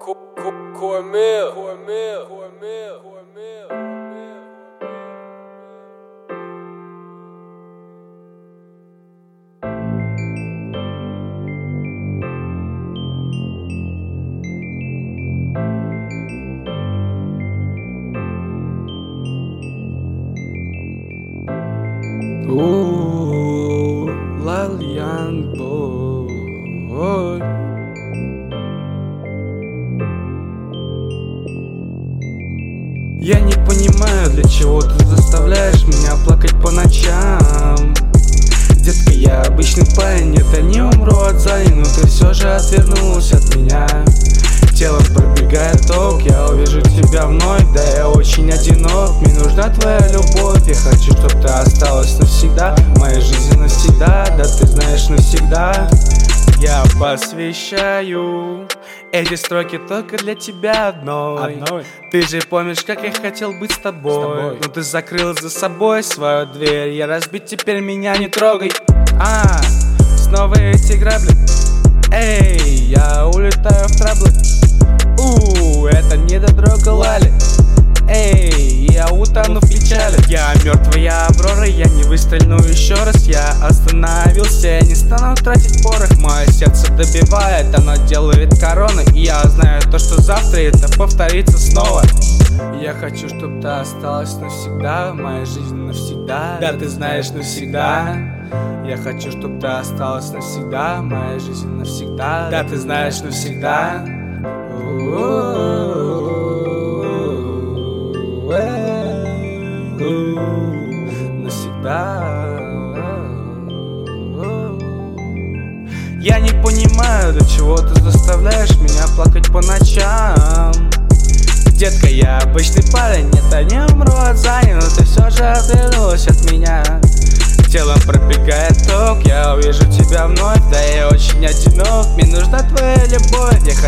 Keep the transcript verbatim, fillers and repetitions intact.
Кормил, кормил, кормил, кормил. Ooh, Lil Young Boy. Я не понимаю, для чего ты заставляешь меня плакать по ночам. Детка, я обычный парень, нет, я не умру от зали, но ты все же отвернулась от меня. Телом пробегает ток, я увижу тебя вновь, да я очень одинок. Мне нужна твоя любовь, я хочу, чтоб ты осталась навсегда, в моей жизни навсегда, да ты знаешь навсегда. Я посвящаю эти строки только для тебя одной. Одной. Ты же помнишь, как я хотел быть с тобой, С тобой. но ты закрыл за собой свою дверь. Я разбит, теперь меня не трогай. А, снова эти грабли. Эй, я улетаю в траблы. У, это не дотрога Лали. Эй, я утону в печали. Я мертвая Аврора, я не выстрельну еще раз. Я остановился, я не стану тратить порох. Мое сердце добивает, оно делает короны. И я знаю то, что завтра это повторится снова. Я хочу, чтобы ты осталась навсегда, в моей жизни навсегда. Да, ты знаешь навсегда. Я хочу, чтобы ты осталась навсегда, в моей жизни навсегда. Да, ты знаешь навсегда. Навсегда. Я не понимаю, для чего ты заставляешь меня плакать по ночам. Детка, я обычный парень, нет, я не умру от зани, но ты все же отвернулась от меня. Телом пробегает ток, я увижу тебя вновь, да я очень одинок. Мне нужна твоя любовь, я